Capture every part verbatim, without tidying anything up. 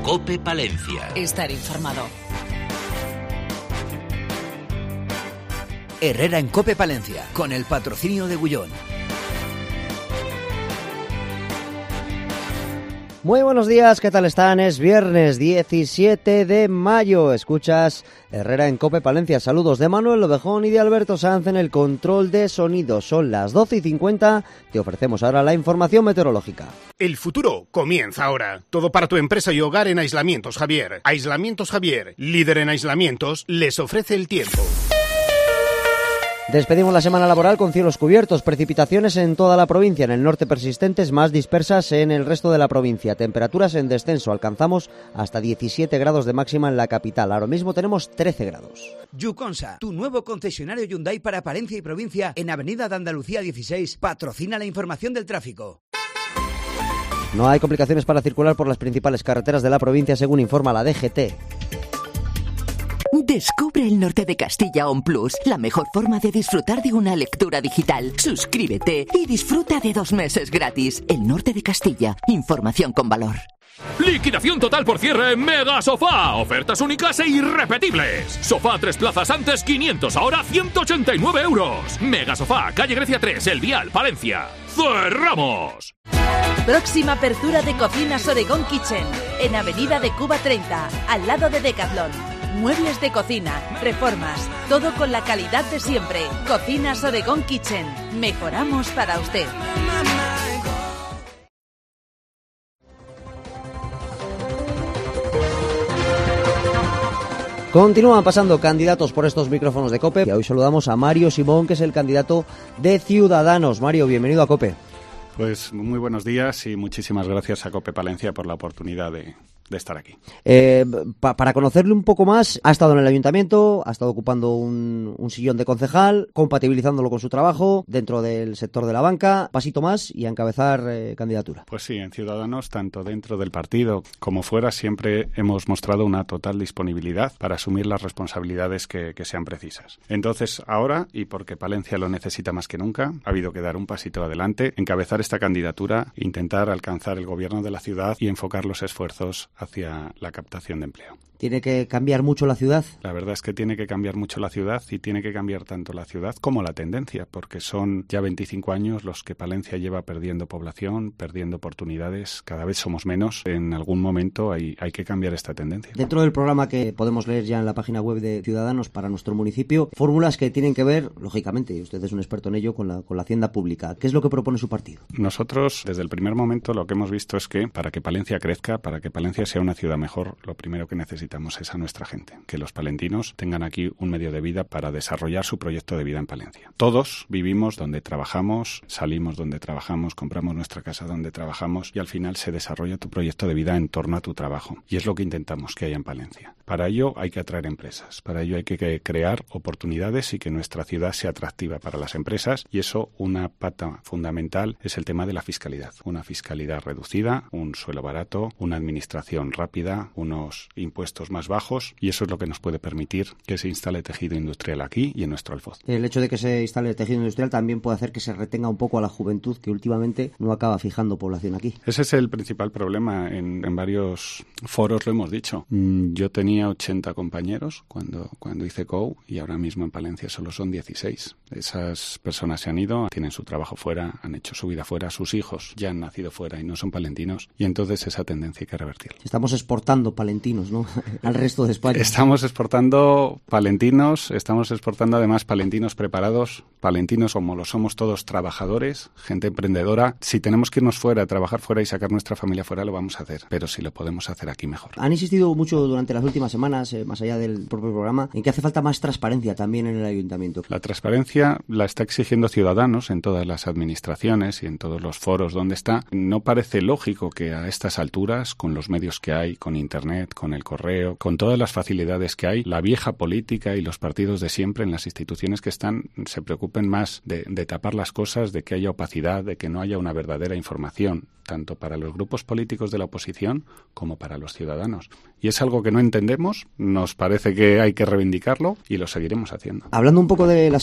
COPE Palencia. Estar informado. Herrera en COPE Palencia, con el patrocinio de Gullón. Muy buenos días, ¿qué tal están? Es viernes diecisiete de mayo. Escuchas Herrera en COPE Palencia. Saludos de Manuel Lobejón y de Alberto Sanz en el control de sonido. Son las doce y cincuenta. Te ofrecemos ahora la información meteorológica. El futuro comienza ahora. Todo para tu empresa y hogar en Aislamientos Javier. Aislamientos Javier, líder en aislamientos, les ofrece el tiempo. Despedimos la semana laboral con cielos cubiertos, precipitaciones en toda la provincia, en el norte persistentes, más dispersas en el resto de la provincia. Temperaturas en descenso, alcanzamos hasta diecisiete grados de máxima en la capital. Ahora mismo tenemos trece grados. Yuconsa, tu nuevo concesionario Hyundai para Palencia y provincia, en Avenida de Andalucía dieciséis, patrocina la información del tráfico. No hay complicaciones para circular por las principales carreteras de la provincia, según informa la D G T. Descubre el norte de Castilla On Plus, la mejor forma de disfrutar de una lectura digital. Suscríbete y disfruta de dos meses gratis. El norte de Castilla, información con valor. Liquidación total por cierre en Mega Sofá. Ofertas únicas e irrepetibles. Sofá tres plazas antes quinientos, ahora ciento ochenta y nueve euros. Mega Sofá, calle Grecia tres, El Vial, Palencia. ¡Cerramos! Próxima apertura de Cocinas Oregón Kitchen, en Avenida de Cuba treinta, al lado de Decathlon. Muebles de cocina, reformas, todo con la calidad de siempre. Cocinas Oregón Kitchen, mejoramos para usted. Continúan pasando candidatos por estos micrófonos de COPE y hoy saludamos a Mario Simón, que es el candidato de Ciudadanos. Mario, bienvenido a COPE. Pues muy buenos días y muchísimas gracias a COPE Palencia por la oportunidad de, de estar aquí. Eh, pa, para conocerle un poco más, ha estado en el ayuntamiento, ha estado ocupando un, un sillón de concejal, compatibilizándolo con su trabajo dentro del sector de la banca, pasito más y a encabezar eh, candidatura. Pues sí, en Ciudadanos, tanto dentro del partido como fuera, siempre hemos mostrado una total disponibilidad para asumir las responsabilidades que, que sean precisas. Entonces, ahora, y porque Palencia lo necesita más que nunca, ha habido que dar un pasito adelante, encabezar esta candidatura, intentar alcanzar el gobierno de la ciudad y enfocar los esfuerzos hacia la captación de empleo. ¿Tiene que cambiar mucho la ciudad? La verdad es que tiene que cambiar mucho la ciudad y tiene que cambiar tanto la ciudad como la tendencia, porque son ya veinticinco años los que Palencia lleva perdiendo población, perdiendo oportunidades, cada vez somos menos. En algún momento hay, hay que cambiar esta tendencia. Dentro del programa que podemos leer ya en la página web de Ciudadanos para nuestro municipio, fórmulas que tienen que ver, lógicamente, y usted es un experto en ello, con la, con la hacienda pública. ¿Qué es lo que propone su partido? Nosotros, desde el primer momento, lo que hemos visto es que para que Palencia crezca, para que Palencia sea una ciudad mejor, lo primero que necesitamos es a nuestra gente, que los palentinos tengan aquí un medio de vida para desarrollar su proyecto de vida en Palencia. Todos vivimos donde trabajamos, salimos donde trabajamos, compramos nuestra casa donde trabajamos y al final se desarrolla tu proyecto de vida en torno a tu trabajo. Y es lo que intentamos que haya en Palencia. Para ello hay que atraer empresas, para ello hay que crear oportunidades y que nuestra ciudad sea atractiva para las empresas y eso, una pata fundamental, es el tema de la fiscalidad. Una fiscalidad reducida, un suelo barato, una administración rápida, unos impuestos más bajos y eso es lo que nos puede permitir que se instale tejido industrial aquí y en nuestro Alfoz. El hecho de que se instale tejido industrial también puede hacer que se retenga un poco a la juventud que últimamente no acaba fijando población aquí. Ese es el principal problema. En, en varios foros lo hemos dicho. Yo tenía ochenta compañeros cuando, cuando hice C O U y ahora mismo en Palencia solo son dieciséis. Esas personas se han ido, tienen su trabajo fuera, han hecho su vida fuera, sus hijos ya han nacido fuera y no son palentinos y entonces esa tendencia hay que revertirla. Estamos exportando palentinos, ¿no?, al resto de España. Estamos exportando palentinos, estamos exportando además palentinos preparados, palentinos como lo somos todos trabajadores, gente emprendedora. Si tenemos que irnos fuera, trabajar fuera y sacar nuestra familia fuera, lo vamos a hacer, pero si lo podemos hacer aquí, mejor. Han insistido mucho durante las últimas semanas, eh, más allá del propio programa, en que hace falta más transparencia también en el ayuntamiento. La transparencia la está exigiendo Ciudadanos en todas las administraciones y en todos los foros donde está. No parece lógico que a estas alturas, con los medios que hay, con Internet, con el correo, con todas las facilidades que hay, la vieja política y los partidos de siempre en las instituciones que están se preocupen más de, de tapar las cosas, de que haya opacidad, de que no haya una verdadera información, tanto para los grupos políticos de la oposición como para los ciudadanos. Y es algo que no entendemos, nos parece que hay que reivindicarlo y lo seguiremos haciendo. Hablando un poco de las elecciones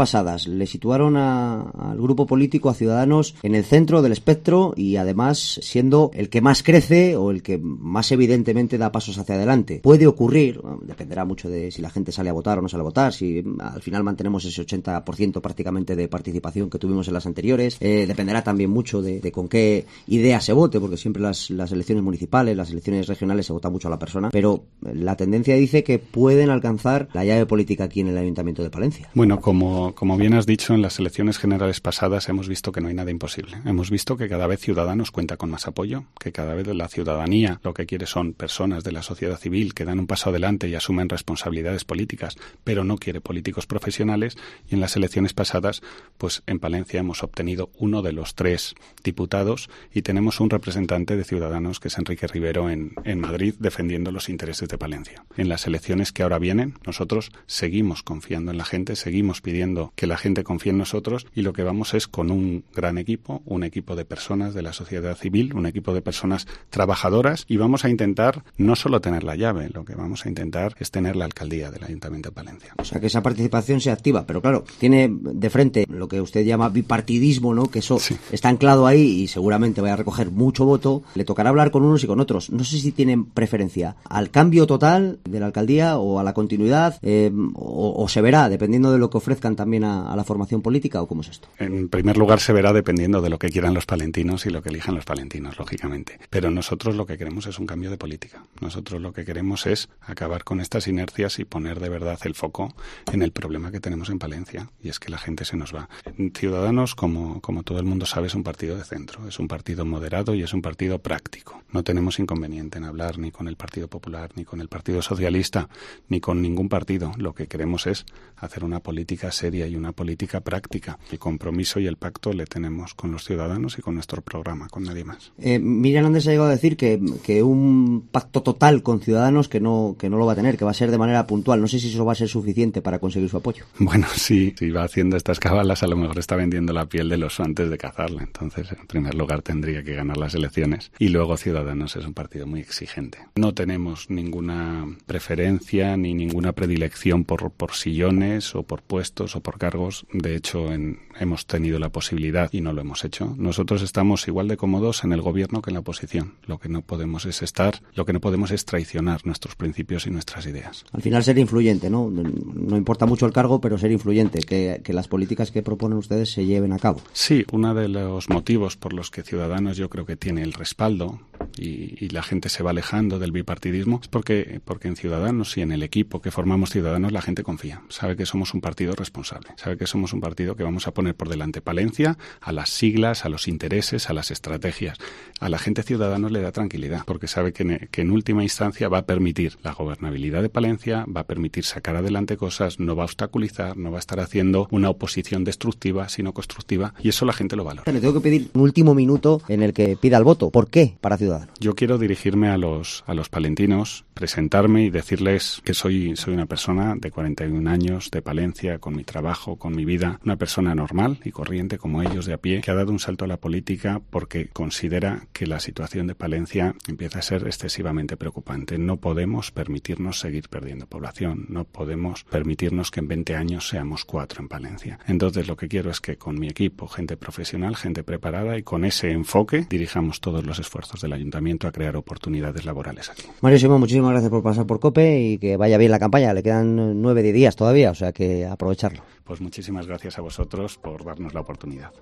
pasadas le situaron a, al grupo político, a Ciudadanos, en el centro del espectro y además siendo el que más crece o el que más evidentemente da pasos hacia adelante. Puede ocurrir, dependerá mucho de si la gente sale a votar o no sale a votar, si al final mantenemos ese ochenta por ciento prácticamente de participación que tuvimos en las anteriores, eh, dependerá también mucho de, de con qué idea se vote, porque siempre las, las elecciones municipales, las elecciones regionales se vota mucho a la persona, pero la tendencia dice que pueden alcanzar la llave política aquí en el Ayuntamiento de Palencia. Bueno, como, como bien has dicho, en las elecciones generales pasadas hemos visto que no hay nada imposible. Hemos visto que cada vez Ciudadanos cuenta con más apoyo, que cada vez la ciudadanía lo que quiere son personas de la sociedad civil que dan un paso adelante y asumen responsabilidades políticas, pero no quiere políticos profesionales, y en las elecciones pasadas, pues en Palencia hemos obtenido uno de los tres diputados y tenemos un representante de Ciudadanos, que es Enrique Rivero, en, en Madrid, defendiendo los intereses de Palencia. En las elecciones que ahora vienen, nosotros seguimos confiando en la gente, seguimos pidiendo que la gente confíe en nosotros, y lo que vamos es con un gran equipo, un equipo de personas de la sociedad civil, un equipo de personas trabajadoras, y vamos a intentar no solo tener la llave, lo que vamos a intentar es tener la alcaldía del Ayuntamiento de Palencia. O sea, que esa participación sea activa, pero claro, tiene de frente lo que usted llama bipartidismo, ¿no? Que eso sí está anclado ahí y seguramente vaya a recoger mucho voto. Le tocará hablar con unos y con otros. No sé si tienen preferencia al cambio total de la alcaldía o a la continuidad, eh, o, o se verá dependiendo de lo que ofrezcan también a, a la formación política, o cómo es esto. En primer lugar, se verá dependiendo de lo que quieran los palentinos y lo que elijan los palentinos, lógicamente. Pero nosotros lo que queremos es un cambio de política. Nosotros lo que queremos es acabar con estas inercias y poner de verdad el foco en el problema que tenemos en Palencia, y es que la gente se nos va. Ciudadanos, como, como todo el mundo sabe, es un partido de centro, es un partido moderado y es un partido práctico. No tenemos inconveniente en hablar ni con el Partido Popular, ni con el Partido Socialista, ni con ningún partido. Lo que queremos es hacer una política seria y una política práctica. El compromiso y el pacto le tenemos con los ciudadanos y con nuestro programa, con nadie más. Eh, Miriam Andes ha llegado a decir que, que un pacto total con Ciudadanos que no, que no lo va a tener, que va a ser de manera puntual. No sé si eso va a ser suficiente para conseguir su apoyo. Bueno, sí, si va haciendo estas cabalas, a lo mejor está vendiendo la piel del oso antes de cazarla. Entonces, en primer lugar, tendría que ganar las elecciones. Y luego Ciudadanos es un partido muy exigente. No tenemos ninguna preferencia ni ninguna predilección por, por sillones o por puestos o por cargos. De hecho, en, hemos tenido la posibilidad y no lo hemos hecho. Nosotros estamos igual de cómodos en el gobierno que en la oposición. Lo que no podemos es estar, lo que no podemos es traicionar nuestros principios y nuestras ideas. Al final ser influyente, ¿no? No importa mucho el cargo, pero ser influyente, que, que las políticas que proponen ustedes se lleven a cabo. Sí, uno de los motivos por los que Ciudadanos yo creo que tiene el respaldo y, y la gente se va alejando del bipartidismo es porque, porque en Ciudadanos y en el equipo que formamos Ciudadanos la gente confía, sabe que somos un partido responsable, sabe que somos un partido que vamos a poner por delante Palencia, a las siglas, a los intereses, a las estrategias. A la gente Ciudadanos le da tranquilidad porque sabe que en, que en última instancia va a permitir la gobernabilidad de Palencia, va a permitir sacar adelante cosas, no va a obstaculizar, no va a estar haciendo una oposición destructiva, sino constructiva, y eso la gente lo valora. Le tengo que pedir un último minuto en el que pida el voto. ¿Por qué para Ciudadanos? Yo quiero dirigirme a los a los palentinos, presentarme y decirles que soy soy una persona de cuarenta y un años, de Palencia, con mi trabajo, con mi vida, una persona normal y corriente como ellos, de a pie, que ha dado un salto a la política porque considera que la situación de Palencia empieza a ser excesivamente preocupante. No podemos permitirnos seguir perdiendo población, no podemos permitirnos que en veinte años seamos cuatro en Palencia. Entonces lo que quiero es que con mi equipo, gente profesional, gente preparada, y con ese enfoque dirijamos todos los esfuerzos del Ayuntamiento a crear oportunidades laborales aquí. Mario Simón, muchísimas gracias por pasar por COPE y que vaya bien la campaña. Le quedan nueve días todavía, o sea que aprovecharlo. Pues muchísimas gracias a vosotros por darnos la oportunidad.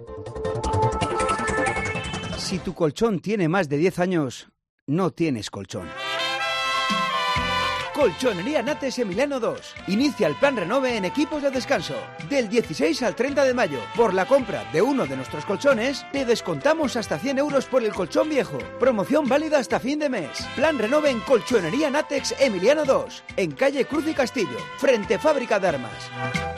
Si tu colchón tiene más de diez años, no tienes colchón. Colchonería Nates Emiliano dos. Inicia el plan Renove en equipos de descanso. Del dieciséis al treinta de mayo. Por la compra de uno de nuestros colchones, te descontamos hasta cien euros por el colchón viejo. Promoción válida hasta fin de mes. Plan Renove en Colchonería Natex Emiliano dos. En calle Cruz y Castillo, frente Fábrica de Armas.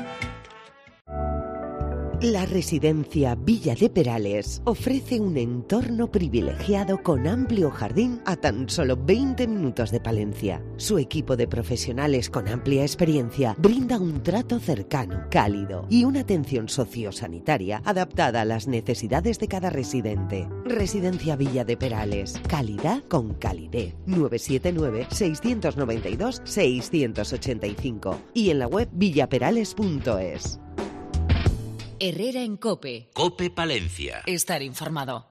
La residencia Villa de Perales ofrece un entorno privilegiado con amplio jardín a tan solo veinte minutos de Palencia. Su equipo de profesionales con amplia experiencia brinda un trato cercano, cálido y una atención sociosanitaria adaptada a las necesidades de cada residente. Residencia Villa de Perales. Calidad con calidez. nueve siete nueve, seis nueve dos, seis ocho cinco y en la web villaperales punto es. Herrera en COPE. COPE Palencia. Estar informado.